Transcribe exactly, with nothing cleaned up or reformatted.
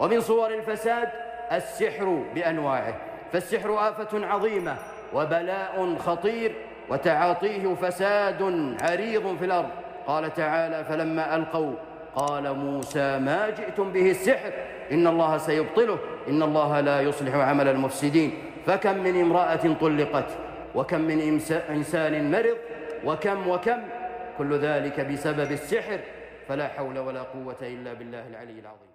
ومن صور الفساد السحر بأنواعه، فالسحر آفة عظيمة وبلاء خطير، وتعاطيه فساد عريض في الأرض. قال تعالى: فلما ألقوا قال موسى ما جئتم به السحر إن الله سيبطله إن الله لا يصلح عمل المفسدين. فكم من امرأة طلقت، وكم من إنسان مرض، وكم وكم، كل ذلك بسبب السحر. فلا حول ولا قوة إلا بالله العلي العظيم.